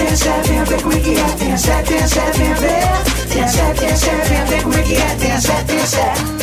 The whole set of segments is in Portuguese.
vem ver como é que é. Tem sete, vem ver. Tem sete, vem ver como é que é. Tem sete.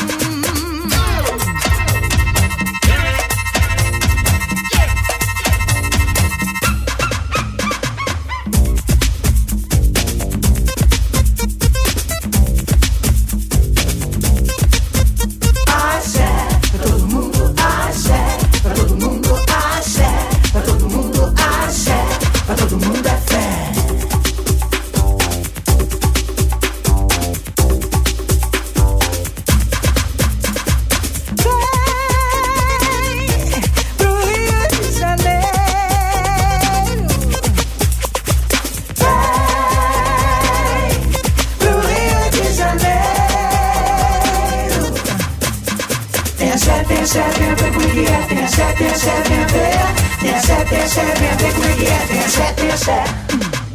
Tem sete, vem ver como é que é. Tem sete, vem ver. Tem sete, vem ver como é que é. Tem sete.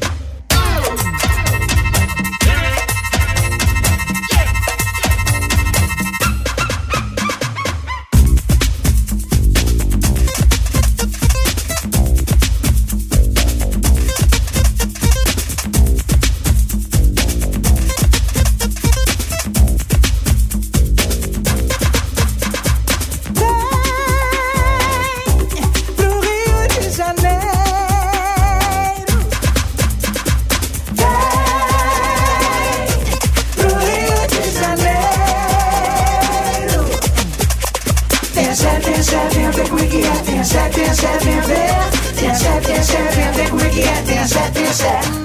Tem sete, vem ver como é que é. Tem sete, vem ver. Tem sete, vem ver como é que é. Tem sete.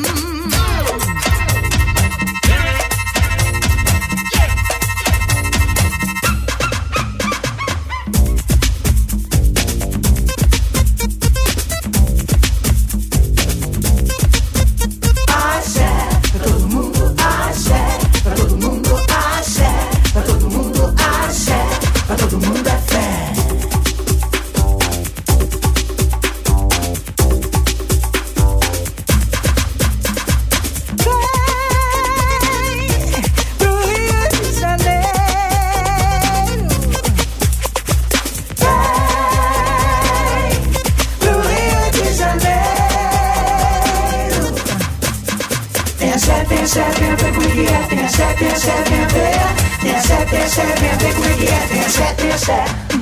Tem sete, vem ver como é que é. Tem sete, vem ver. Tem sete, vem ver como é que é. Tem sete.